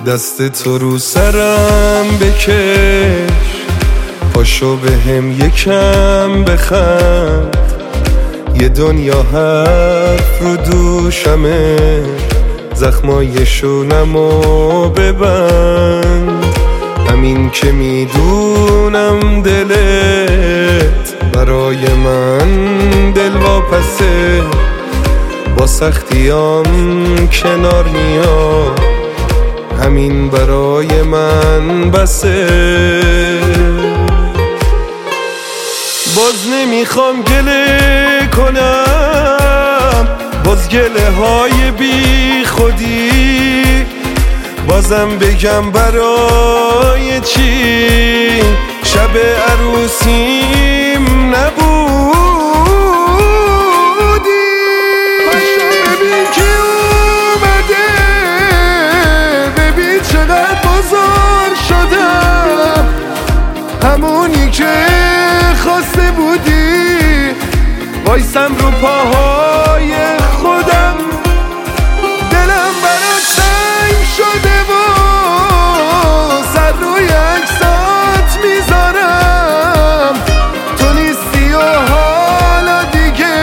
دست تو رو سرم بکش، پاشو به هم یکم بخند، یه دنیا حرف رو دوشمه، زخمای شونمو ببند. همین که میدونم دلت برای من دلواپسه، با سختیام کنار میاد، همین برای من بسه. باز نمیخوام گله کنم، باز گله های بی خودی، بازم بگم برای چی شب عروسیم نبودی. پاشو ببین کی اومده، ببین چقدر بزرگ شدم، همونی که خواسته بودی، وایسم رو پاهای خودم، دلم برات تنگ شده و سر روی عکسات میذارم، تو نیستی و حالا دیگه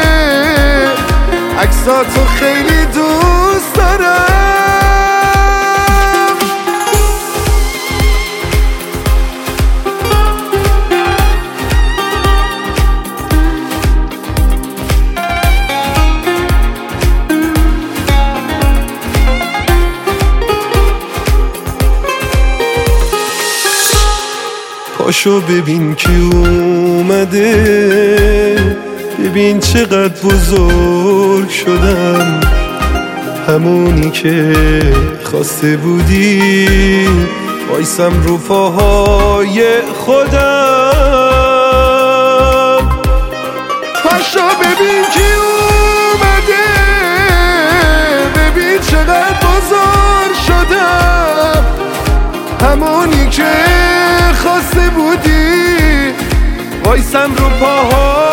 عکساتو خیلی دوست دارم. پاشو ببین کی اومده، ببین چقدر بزرگ شدم، همونی که خواسته بودی، وایسم رو پاهای خودم. پاشو ببین کی اومده، ببین چقدر بزرگ شدم، همونی که خواسته بودی، وایسم رو پاها